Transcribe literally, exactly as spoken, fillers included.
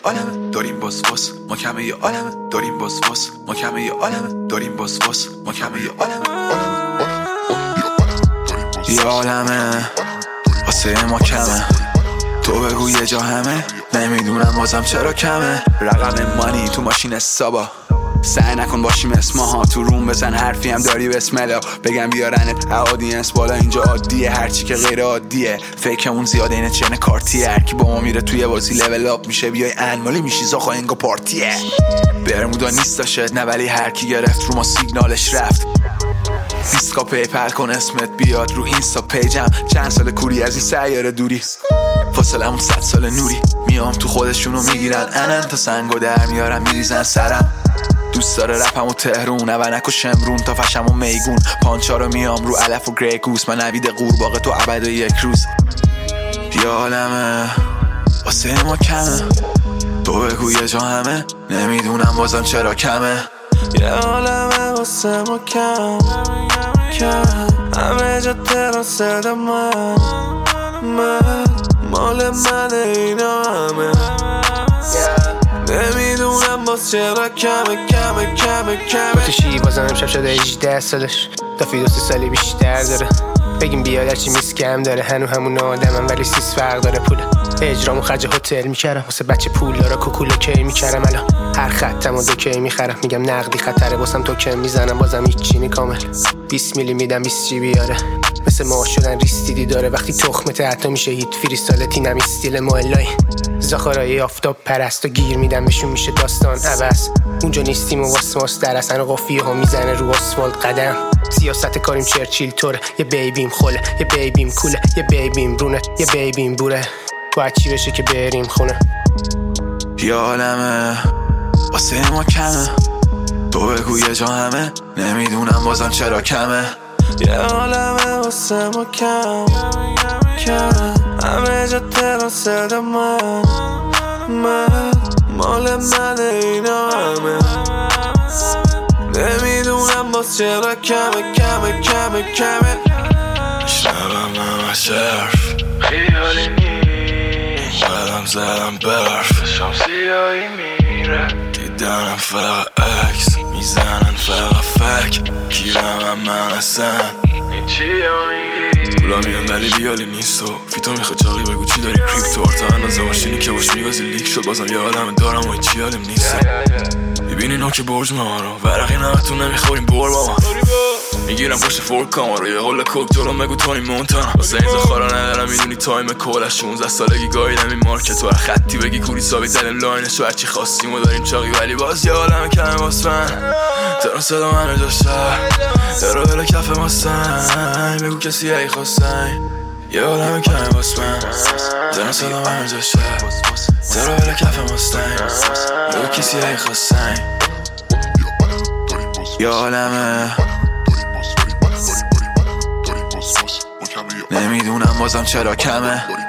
عالمه داریم باز واس ما کمه یه عالمه داریم باز واس ما کمه یه عالمه داریم باز واس ما کمه یه عالمه یه عالمه واسه ما کمه تو بگو یه جا همه نمیدونم بازم چرا کمه رقم مانی تو ماشین سابا سعی نکن باشیم اسمها تو روم بزن حرفی هم داری بسملا بگم بیارنت اودینس بالا اینجا عادیه هرچی که غیر عادیه فیکمون زیاده اینه چنه کارتیه هرکی با ما میره توی بازی لول اپ میشه بیای انمالی میشی زاخا انگا پارتیه برمودا نیستاشه نه ولی هرکی گرفت رو ما سیگنالش رفت دیسکا پیپل کن اسمت بیاد رو اینستا پیجم چند سال کوری از این سیاره دوری فاصلمون صد سال نوری میام تو خودشونو میگیرن انن تا سنگو در میارن میریزن سرم دوست داره رپم و تهرون اونک و شمرون تا فشم و میگون پانچا رو میام رو علف و گری گوس من نوید قورباغه تو عبد و یک روز یه عالمه واسه ما کمه تو بگو یه جا همه نمیدونم بازم چرا کمه یه عالمه واسه ما کم کم همه جا تراسده من من مال منه اینا همه نمیدونم باز چرا کمه کمه کمه کمه تو شی بازم امشب شده هجده سالش دافی دو سی سالی بیشتر داره بگیم بیاد چی میز کم داره هنو همون آدمم ولی سیس فرق داره پول اجرامو خرج هتل میکردم واسه بچه پول داره کوکولو کی میکردم الان هر خطم و دو کی میخرم میگم نقدی خطره واسم تو کم میزنم بازم هیچ چینی کامل بیست میلی میدم بیست جی بیاره مثل ما شدن ریستیدی داره وقتی تخمت حتی میشه هیت فریستالتی نمی استیل موالای زاخارای آفتاب پرست و گیر میدم بهشون میشه داستان عوض اونجا نیستیم و واسماس در اصلا قافیه ها میزنه رو آسفالت قدم سیاست کاریم چرچیل طوره یه بیبیم خوله یه بیبیم کوله یه بیبیم رونه یه بیبیم بوره باید چی بشه که بریم خونه یه عالمه واسه ما کمه تو بگو یه جا همه نمیدونم بازم چرا کمه یه عالمه واسه ما کم کم همه جا تراسده من من مال منه اینا همه نمیدونم باز چرا کمه کمه کمه کمه شنبم همه شرف خیالی نیست بدم زدم برف شام سیاهی میره دیدنم فقط عکس میزنن فقط فک گیرم هم من اصلا چی ها میگی پولا میان ولی بیالی نیست و فیتو میخواد چاقی بگو چی داری کریپتو آرتا اندازه ماشینی که باش میگازی لیک شد بازم یه آدم دارم و چی حالم نیست ببینی نوک برج ما رو ورقی نمتون نمیخوریم بور با ما میگیرم پشت فور کامارو یه قول کوک جلو مگو تونی مونتانا واسه این زخارا ندارم میدونی تایم کل شونزده سالگی گاهیدم این مارکت و خطی بگی کوری ثابت زدیم لاینش و هرچی خواستیم و داریم چاقی ولی باز یه عالم کمه باز من تران صدا منو داشته ترا بلا کف ماستن بگو کسی ای خواستن یه عالم کمه باز من تران صدا منو داشته ترا بلا کف ماستن بگو کسی ای خواستن یه عالمه نمیدونم بازم چرا کمه